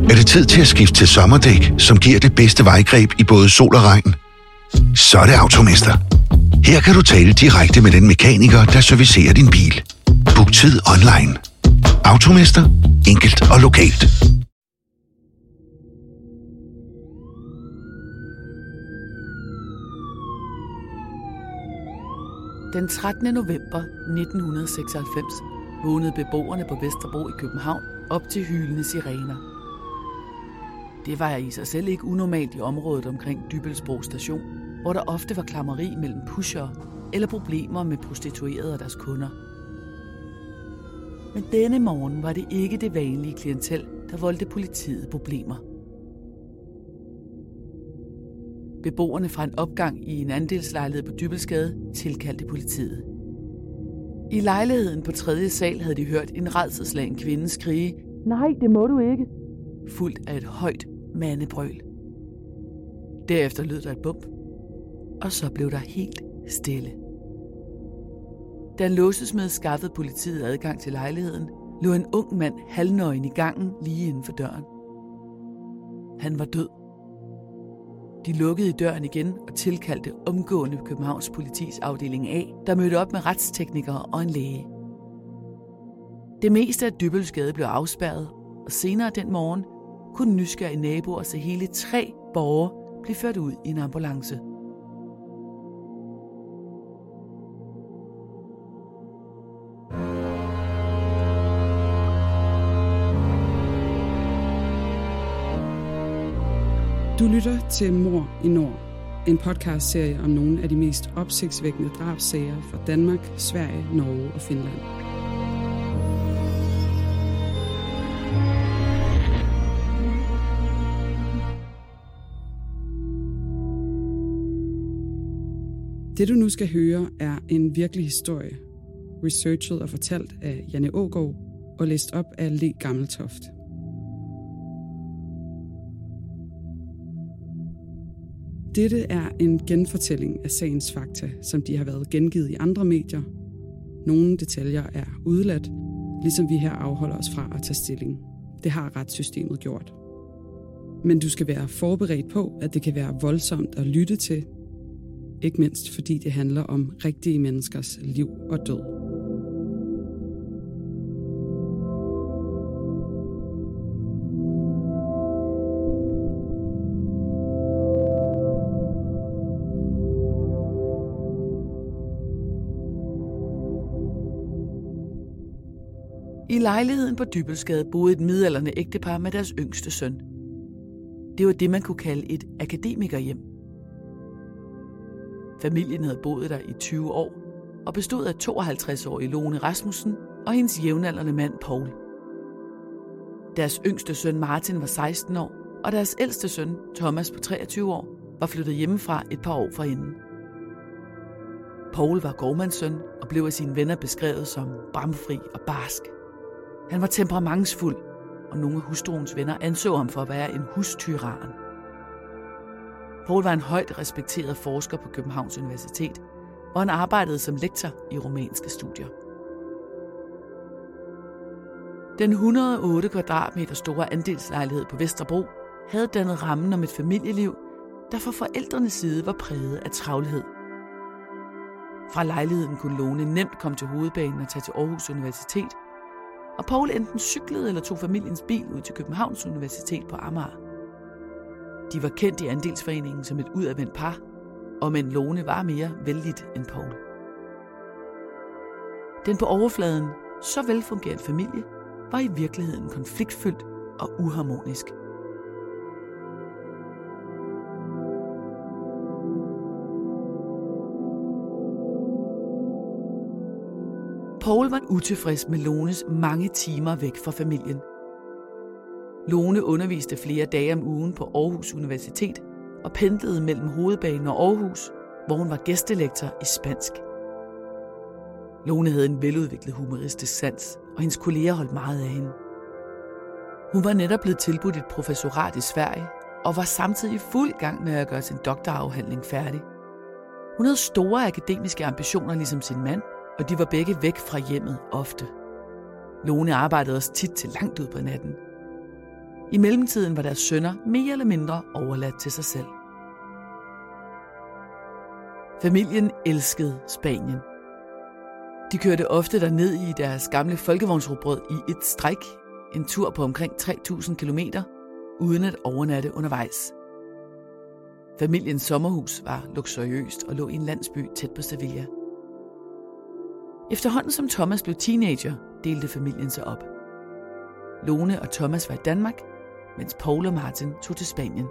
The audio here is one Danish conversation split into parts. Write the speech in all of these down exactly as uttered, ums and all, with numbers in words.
Er det tid til at skifte til sommerdæk, som giver det bedste vejgreb i både sol og regn? Så er det Automester. Her kan du tale direkte med den mekaniker, der servicerer din bil. Book tid online. Automester. Enkelt og lokalt. Den trettende november nitten seksoghalvfems vågnede beboerne på Vesterbro i København op til hylende sirener. Det var i sig selv ikke unormalt i området omkring Dybbølsbro station, hvor der ofte var klammeri mellem pushere eller problemer med prostituerede og deres kunder. Men denne morgen var det ikke det vanlige klientel, der voldte politiet problemer. Beboerne fra en opgang i en andelslejlighed på Dybbølsgade tilkaldte politiet. I lejligheden på tredje sal havde de hørt en rædselsslagen kvinde skrige, "Nej, det må du ikke!" fuldt af et højt mandebrøl. Derefter lød der et bump, og så blev der helt stille. Da en låsesmed skaffede politiet adgang til lejligheden, lå en ung mand halvnøgen i gangen lige inden for døren. Han var død. De lukkede i døren igen og tilkaldte omgående Københavns Politis afdeling A, der mødte op med retsteknikere og en læge. Det meste af Dybbølsgade blev afspærret, og senere den morgen kunne nysgerrige naboer se hele tre borgere blive ført ud i en ambulance. Du lytter til Mord i Nord, en podcastserie om nogle af de mest opsigtsvækkende drabssager fra Danmark, Sverige, Norge og Finland. Det du nu skal høre er en virkelig historie, researchet og fortalt af Janne Aagaard og læst op af Le Gammeltoft. Dette er en genfortælling af sagens fakta, som de har været gengivet i andre medier. Nogle detaljer er udeladt, ligesom vi her afholder os fra at tage stilling. Det har retssystemet gjort. Men du skal være forberedt på, at det kan være voldsomt at lytte til. Ikke mindst fordi det handler om rigtige menneskers liv og død. I lejligheden på Dybbølsgade boede et midaldrende ægtepar med deres yngste søn. Det var det, man kunne kalde et akademikerhjem. Familien havde boet der i tyve år og bestod af tooghalvtreds-årige Lone Rasmussen og hendes jævnaldrende mand Poul. Deres yngste søn Martin var seksten år, og deres ældste søn Thomas på treogtyve år var flyttet hjemmefra et par år forinden. Poul var gårdmandssøn og blev af sine venner beskrevet som bramfri og barsk. Han var temperamentsfuld, og nogle af hustruens venner anså ham for at være en hustyran. Poul var en højt respekteret forsker på Københavns Universitet, hvor han arbejdede som lektor i romanske studier. Den et hundrede og otte kvadratmeter store andelslejlighed på Vesterbro havde dannet rammen om et familieliv, der fra forældrenes side var præget af travlhed. Fra lejligheden kunne Lone nemt komme til hovedbanen og tage til Aarhus Universitet, og Poul enten cyklede eller tog familiens bil ud til Københavns Universitet på Amager. De var kendt i andelsforeningen som et udadvendt par, og men Lone var mere vellidt end Poul. Den på overfladen så velfungerende familie var i virkeligheden konfliktfyldt og uharmonisk. Poul var utilfreds med Lones mange timer væk fra familien. Lone underviste flere dage om ugen på Aarhus Universitet og pendlede mellem hovedbanen og Aarhus, hvor hun var gæstelektor i spansk. Lone havde en veludviklet humoristisk sans, og hendes kolleger holdt meget af hende. Hun var netop blevet tilbudt et professorat i Sverige, og var samtidig i fuld gang med at gøre sin doktorafhandling færdig. Hun havde store akademiske ambitioner ligesom sin mand, og de var begge væk fra hjemmet ofte. Lone arbejdede også tit til langt ud på natten. I mellemtiden var deres sønner mere eller mindre overladt til sig selv. Familien elskede Spanien. De kørte ofte derned i deres gamle folkevognsrugbrød i et stræk, en tur på omkring tre tusind kilometer, uden at overnatte undervejs. Familiens sommerhus var luksuriøst og lå i en landsby tæt på Sevilla. Efterhånden som Thomas blev teenager, delte familien sig op. Lone og Thomas var i Danmark, mens Paul og Martin tog til Spanien.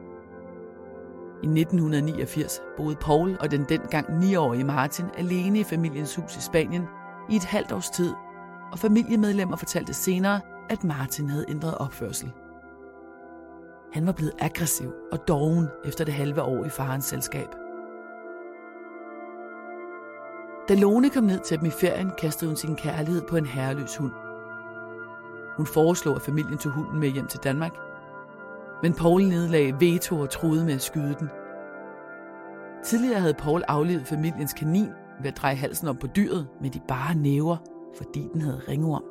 I nitten niogfirs boede Paul og den dengang niårige Martin alene i familiens hus i Spanien i et halvt års tid, og familiemedlemmer fortalte senere, at Martin havde ændret opførsel. Han var blevet aggressiv og doven efter det halve år i farens selskab. Da Lone kom ned til dem i ferien, kastede hun sin kærlighed på en herreløs hund. Hun foreslog, at familien tog hunden med hjem til Danmark, men Paul nedlagde veto og truede med at skyde den. Tidligere havde Paul aflivet familiens kanin ved at dreje halsen op på dyret med de bare næver, fordi den havde ringorm.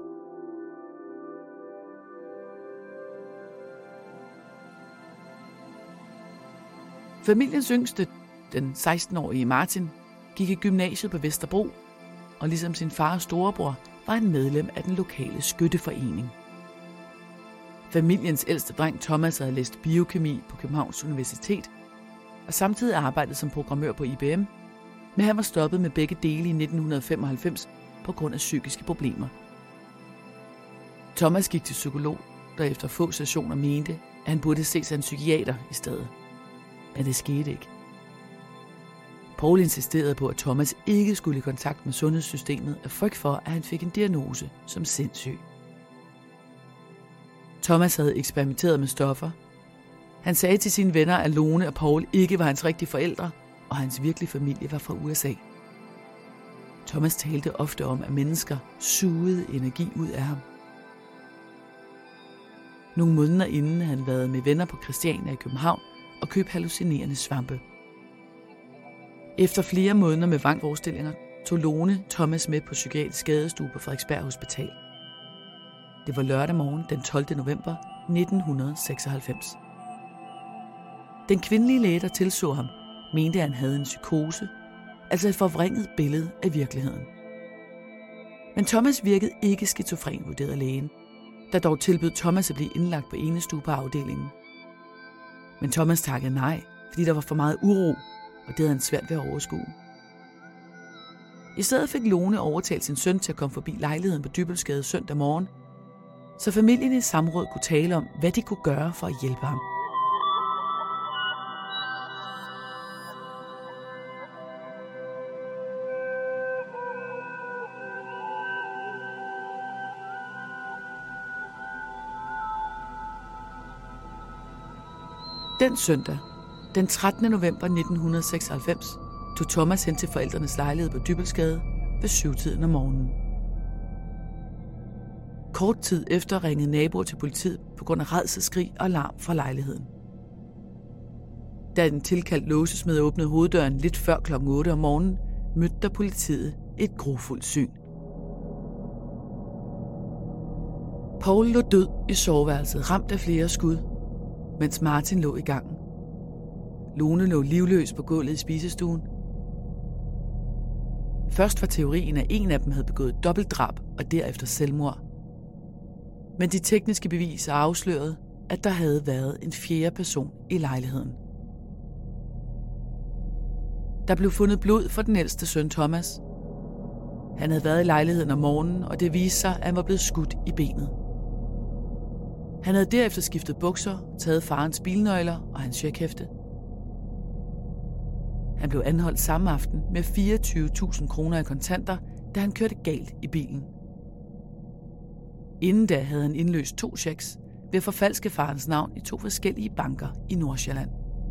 Familiens yngste, den seksten-årige Martin, gik i gymnasiet på Vesterbro, og ligesom sin far og storebror var han medlem af den lokale skytteforening. Familiens ældste dreng Thomas havde læst biokemi på Københavns Universitet, og samtidig arbejdet som programmør på I B M, men han var stoppet med begge dele i nitten femoghalvfems på grund af psykiske problemer. Thomas gik til psykolog, der efter få sessioner mente, at han burde se sig en psykiater i stedet. Men det skete ikke. Paul insisterede på, at Thomas ikke skulle i kontakt med sundhedssystemet af frygt for, at han fik en diagnose som sindssyg. Thomas havde eksperimenteret med stoffer. Han sagde til sine venner, at Lone og Paul ikke var hans rigtige forældre, og hans virkelige familie var fra U S A. Thomas talte ofte om, at mennesker sugede energi ud af ham. Nogle måneder inden havde han været med venner på Christiania i København og købt hallucinerende svampe. Efter flere måneder med vrangforestillinger tog Lone Thomas med på psykiatrisk skadestue på Frederiksberg Hospital. Det var lørdag morgen den tolvte november nitten seksoghalvfems. Den kvindelige læge, der tilså ham, mente, at han havde en psykose, altså et forvrænget billede af virkeligheden. Men Thomas virkede ikke skizofren, vurderede lægen, der dog tilbød Thomas at blive indlagt på enestue på afdelingen. Men Thomas takkede nej, fordi der var for meget uro, og det havde han svært ved at overskue. I stedet fik Lone overtalt sin søn til at komme forbi lejligheden på Dybbølsgade søndag morgen, så familien i samråd kunne tale om, hvad de kunne gøre for at hjælpe ham. Den søndag, den trettende november nitten seksoghalvfems, tog Thomas hen til forældrenes lejlighed på Dybbølsgade ved syvtiden om morgenen. Kort tid efter ringede naboer til politiet på grund af rædselsskrig og larm fra lejligheden. Da den tilkaldt låsesmed åbnede hoveddøren lidt før klokken otte om morgenen, mødte der politiet et grufuldt syn. Paul lå død i soveværelset, ramt af flere skud, mens Martin lå i gangen. Lone lå livløs på gulvet i spisestuen. Først var teorien, at en af dem havde begået dobbeltdrab og derefter selvmord. Men de tekniske beviser afslørede, at der havde været en fjerde person i lejligheden. Der blev fundet blod for den ældste søn Thomas. Han havde været i lejligheden om morgenen, og det viste sig, at han var blevet skudt i benet. Han havde derefter skiftet bukser, taget farens bilnøgler og hans checkhæfte. Han blev anholdt samme aften med fireogtyve tusind kroner i kontanter, da han kørte galt i bilen. Inden da havde han indløst to checks ved at forfalske farens navn i to forskellige banker i Nordsjælland.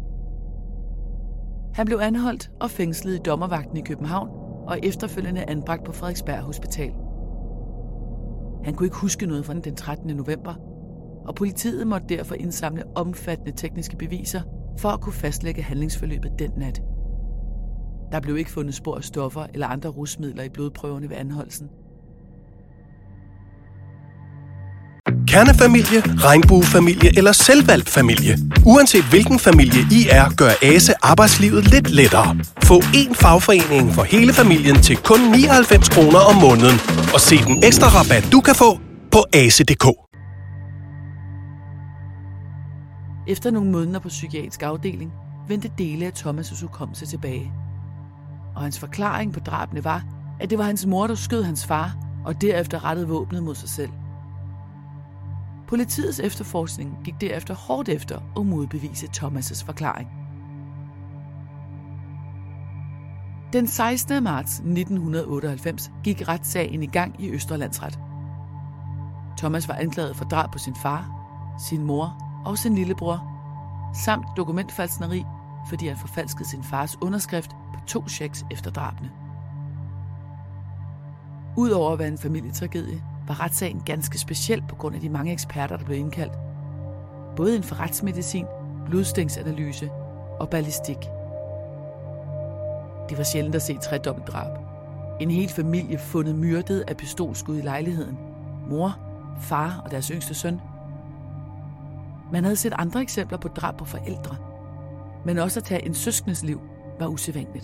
Han blev anholdt og fængslet i dommervagten i København og efterfølgende anbragt på Frederiksberg Hospital. Han kunne ikke huske noget fra den trettende november, og politiet måtte derfor indsamle omfattende tekniske beviser for at kunne fastlægge handlingsforløbet den nat. Der blev ikke fundet spor af stoffer eller andre rusmidler i blodprøverne ved anholdelsen. Kernefamilie, regnbuefamilie eller selvvalgt familie. Uanset hvilken familie I er, gør ASE arbejdslivet lidt lettere. Få én fagforening for hele familien til kun nioghalvfems kroner om måneden. Og se den ekstra rabat, du kan få på ase punktum d k. Efter nogle måneder på psykiatrisk afdeling, vendte dele af Thomas' hukommelse tilbage. Og hans forklaring på drabene var, at det var hans mor, der skød hans far, og derefter rettede våbnet mod sig selv. Politiets efterforskning gik derefter hårdt efter at modbevise Thomas' forklaring. Den sekstende marts nitten otteoghalvfems gik retssagen i gang i Østre Landsret. Thomas var anklaget for drab på sin far, sin mor og sin lillebror, samt dokumentfalskneri, fordi han forfalskede sin fars underskrift på to checks efter drabene. Udover at være en familietragedie, var retssagen ganske speciel på grund af de mange eksperter, der blev indkaldt. Både inden for retsmedicin, blodstænksanalyse og ballistik. Det var sjældent at se tredobbeltdrab. En hel familie fundet myrdet af pistolskud i lejligheden. Mor, far og deres yngste søn. Man havde set andre eksempler på drab på forældre, men også at tage en søskendes liv var usædvanligt.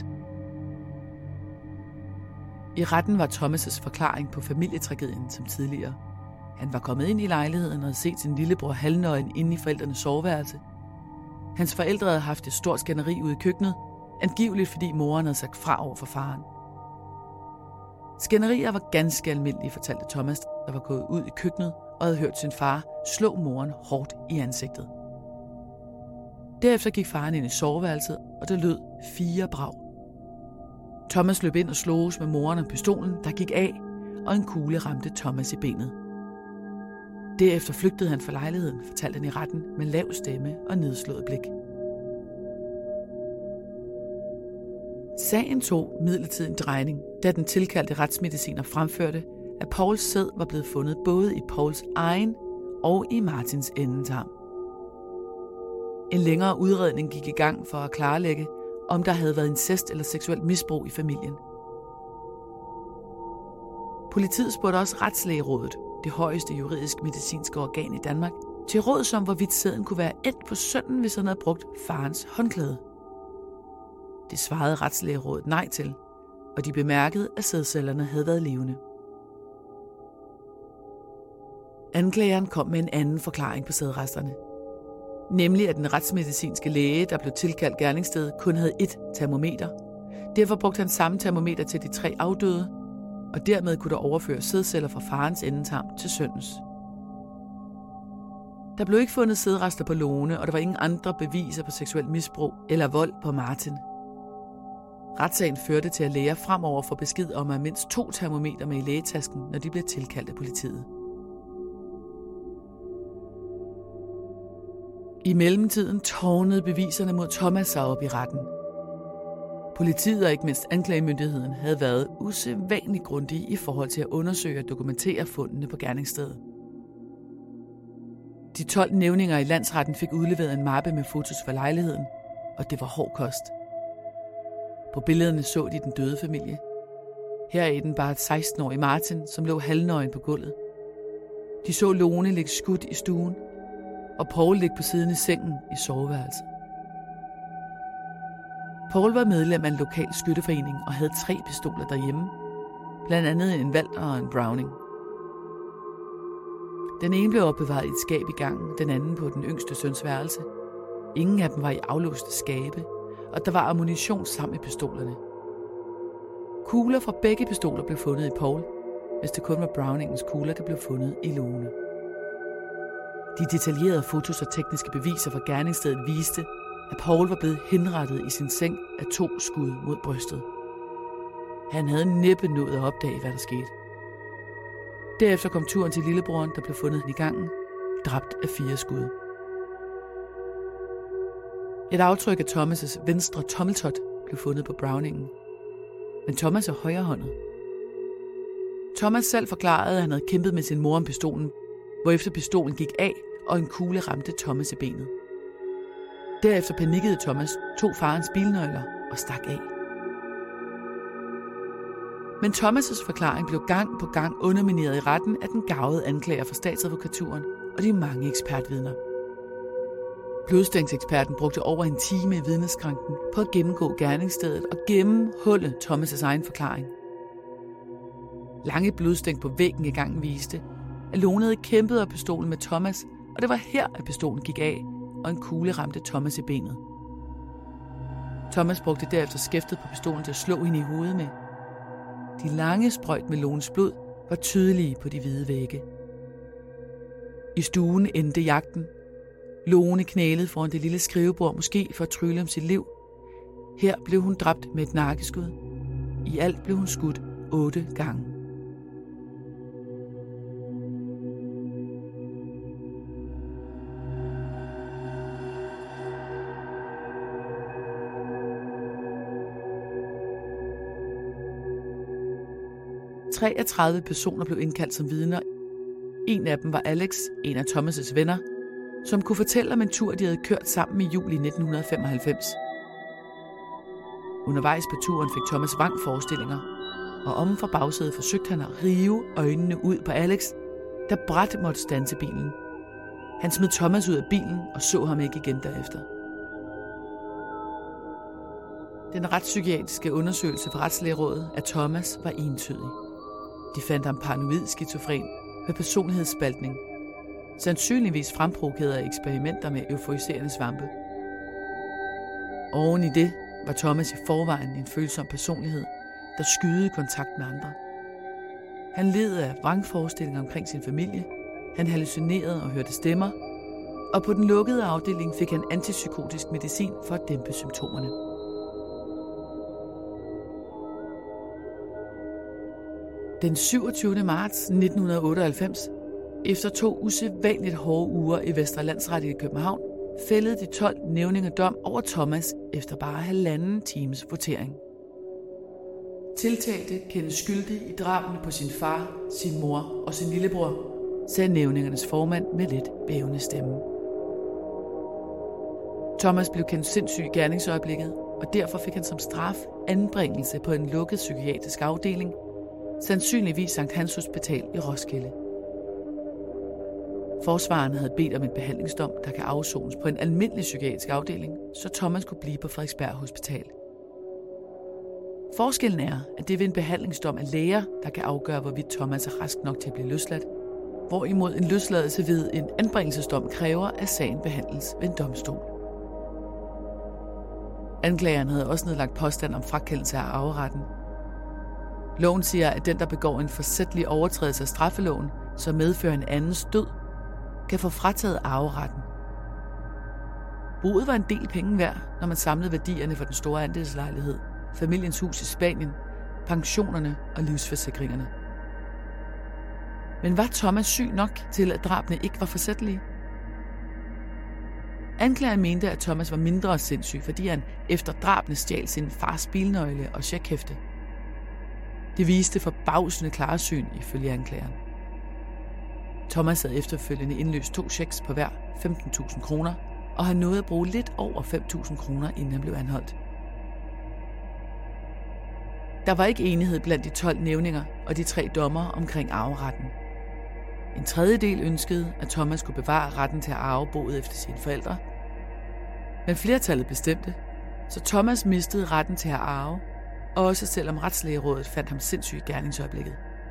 I retten var Thomas' forklaring på familietragedien som tidligere. Han var kommet ind i lejligheden og havde set sin lillebror halvnøgen inde i forældrenes soveværelse. Hans forældre havde haft et stort skænderi ude i køkkenet, angiveligt fordi moren havde sagt fra over for faren. Skænderier var ganske almindelige, fortalte Thomas, der var gået ud i køkkenet og havde hørt sin far slå moren hårdt i ansigtet. Derefter gik faren ind i soveværelset, og der lød fire brag. Thomas løb ind og sloges med moren og pistolen, der gik af, og en kugle ramte Thomas i benet. Derefter flygtede han fra lejligheden, fortalte han i retten med lav stemme og nedslået blik. Sagen tog midlertidig en drejning, da den tilkaldte retsmediciner fremførte, at Pauls sæd var blevet fundet både i Pauls egen og i Martins endetarm. En længere udredning gik i gang for at klarlægge, om der havde været incest eller seksuelt misbrug i familien. Politiet spurgte også Retslægerådet, det højeste juridisk medicinske organ i Danmark, til råds om, hvorvidt sæden kunne være endt på sønnen, hvis han havde brugt farens håndklæde. Det svarede Retslægerådet nej til, og de bemærkede, at sædcellerne havde været levende. Anklageren kom med en anden forklaring på sædresterne. Nemlig at den retsmedicinske læge, der blev tilkaldt gerningsstedet, kun havde ét termometer. Derfor brugte han samme termometer til de tre afdøde, og dermed kunne der overføre sædceller fra farens endetarm til sønnens. Der blev ikke fundet sædrester på Lone, og der var ingen andre beviser på seksuel misbrug eller vold på Martin. Retssagen førte til, at læger fremover får besked om at have mindst to termometer med i lægetasken, når de bliver tilkaldt af politiet. I mellemtiden tårnede beviserne mod Thomas sig op i retten. Politiet og ikke mindst anklagemyndigheden havde været usædvanligt grundige i forhold til at undersøge og dokumentere fundene på gerningsstedet. De tolv nævninger i landsretten fik udleveret en mappe med fotos fra lejligheden, og det var hård kost. På billederne så de den døde familie. Her er den bare et seksten-årig Martin, som lå halvnøgen på gulvet. De så Lone ligge skudt i stuen, og Paul ligge på siden i sengen i soveværelset. Paul var medlem af en lokal skytteforening og havde tre pistoler derhjemme, blandt andet en Walther og en Browning. Den ene blev opbevaret i et skab i gangen, den anden på den yngste søns værelse. Ingen af dem var i aflåste skabe, og der var ammunition sammen med pistolerne. Kugler fra begge pistoler blev fundet i Paul, hvis det kun var Browningens kugler, der blev fundet i Lone. De detaljerede fotos og tekniske beviser fra gerningsstedet viste, at Paul var blevet henrettet i sin seng af to skud mod brystet. Han havde næppe nået at opdage, hvad der skete. Derefter kom turen til lillebroren, der blev fundet i gangen, dræbt af fire skud. Et aftryk af Thomas' venstre tommeltot blev fundet på Browningen, men Thomas er højrehåndet. Thomas selv forklarede, at han havde kæmpet med sin mor om pistolen, hvorefter pistolen gik af, og en kugle ramte Thomas i benet. Derefter panikkede Thomas, tog farens bilnøgler og stak af. Men Thomas' forklaring blev gang på gang undermineret i retten af den garvede anklager fra statsadvokaturen og de mange ekspertvidner. Blodstængseksperten brugte over en time i vidneskranken på at gennemgå gerningsstedet og gennemhulle Thomas' egen forklaring. Lange blodstænk på væggen i gangen viste, at Lone havde kæmpet af pistolen med Thomas, og det var her, at pistolen gik af, og en kugle ramte Thomas i benet. Thomas brugte derefter skæftet på pistolen til at slå hende i hovedet med. De lange sprøjt med Lones blod var tydelige på de hvide vægge. I stuen endte jagten. Lone knælede foran det lille skrivebord, måske for at trylle om sit liv. Her blev hun dræbt med et nakkeskud. I alt blev hun skudt otte gange. treogtredive personer blev indkaldt som vidner. En af dem var Alex, en af Thomas' venner, som kunne fortælle om en tur, de havde kørt sammen i juli nitten femoghalvfems. Undervejs på turen fik Thomas vrangforestillinger, og om fra bagsædet forsøgte han at rive øjnene ud på Alex, der brat måtte standse bilen. Han smed Thomas ud af bilen og så ham ikke igen derefter. Den retspsykiatriske undersøgelse fra Retslægerådet af Thomas var entydig. De fandt ham paranoid skizofren med personlighedsspaltning, sandsynligvis fremprovokeret af eksperimenter med euforiserende svampe. Oven i det var Thomas i forvejen en følsom personlighed, der skydede kontakt med andre. Han led af vrangforestillinger omkring sin familie, han hallucinerede og hørte stemmer, og på den lukkede afdeling fik han antipsykotisk medicin for at dæmpe symptomerne. Den syvogtyvende marts nitten otteoghalvfems, efter to usædvanligt hårde uger i Vestre Landsret i København, fældede de tolv nævninger dom over Thomas efter bare halvanden times votering. Tiltalte kendes skyldig i drabene på sin far, sin mor og sin lillebror, sagde nævningernes formand med lidt bævende stemme. Thomas blev kendt sindssyg i gerningsøjeblikket, og derfor fik han som straf anbringelse på en lukket psykiatrisk afdeling, sandsynligvis Sankt Hans Hospital i Roskilde. Forsvareren havde bedt om en behandlingsdom, der kan afsones på en almindelig psykiatrisk afdeling, så Thomas kunne blive på Frederiksberg Hospital. Forskellen er, at det ved en behandlingsdom er læger, der kan afgøre, hvorvidt Thomas er rask nok til at blive løsladt, hvorimod en løsladelse ved en anbringelsesdom kræver, at sagen behandles ved en domstol. Anklageren havde også nedlagt påstand om frakendelse af arveretten. Loven siger, at den, der begår en forsætlig overtrædelse af straffeloven, som medfører en andens død, kan få frataget arveretten. Boet var en del penge værd, når man samlede værdierne for den store andelslejlighed, familiens hus i Spanien, pensionerne og livsforsikringerne. Men var Thomas syg nok til, at drabene ikke var forsætlige? Anklageren mente, at Thomas var mindre sindssyg, fordi han efter drabene stjal sin fars bilnøgle og checkhæfte. Det viste forbavsende klarsyn ifølge anklageren. Thomas havde efterfølgende indløst to checks på hver femten tusind kroner, og han nåede at bruge lidt over fem tusind kroner, inden han blev anholdt. Der var ikke enighed blandt de tolv nævninger og de tre dommere omkring arveretten. En tredjedel ønskede, at Thomas kunne bevare retten til at arve boet efter sine forældre. Men flertallet bestemte, så Thomas mistede retten til at arve, også selvom Retslægerådet fandt ham sindssyg i gerningsøjeblikket.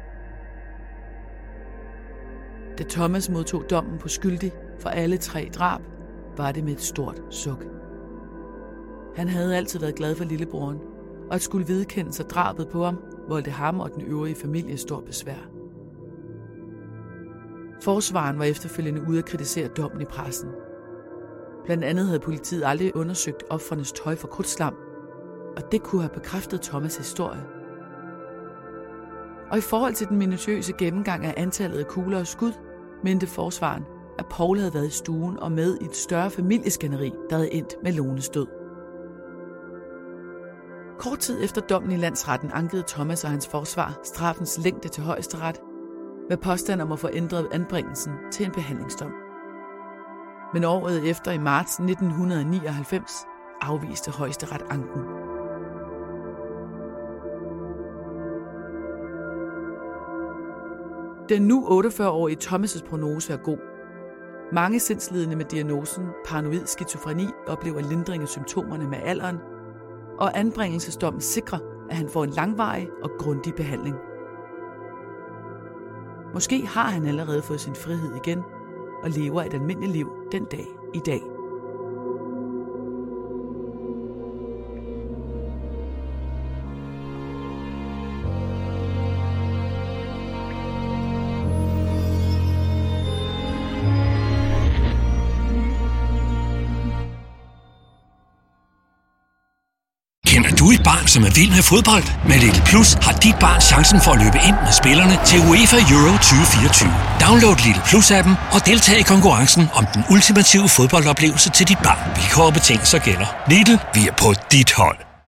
Da Thomas modtog dommen på skyldig for alle tre drab, var det med et stort suk. Han havde altid været glad for lillebroren, og at skulle vedkende sig drabet på ham, voldte ham og den øvrige familie stort besvær. Forsvaren var efterfølgende ude at kritisere dommen i pressen. Blandt andet havde politiet aldrig undersøgt ofrenes tøj for krudtslam, og det kunne have bekræftet Thomas' historie. Og i forhold til den minutiøse gennemgang af antallet af kugler og skud, mente forsvaren, at Paul havde været i stuen og med i et større familieskænderi, der havde endt med Lones død. Kort tid efter dommen i landsretten ankede Thomas og hans forsvar straffens længde til højesteret, med påstand om at få ændret anbringelsen til en behandlingsdom. Men året efter, i marts nitten nioghalvfems, afviste højesteret anken. Den nu otteogfyrre-årige Thomas' prognose er god. Mange sindslidende med diagnosen paranoid skizofreni oplever lindring af symptomerne med alderen, og anbringelsesdommen sikrer, at han får en langvarig og grundig behandling. Måske har han allerede fået sin frihed igen og lever et almindeligt liv den dag i dag. Kender du et barn, som er vild med fodbold? Med Lidl Plus har dit barn chancen for at løbe ind med spillerne til UEFA Euro tyve fireogtyve. Download Lidl Plus-appen og deltag i konkurrencen om den ultimative fodboldoplevelse til dit barn. Vilkår og betingelser gælder. Lidl, vi er på dit hold.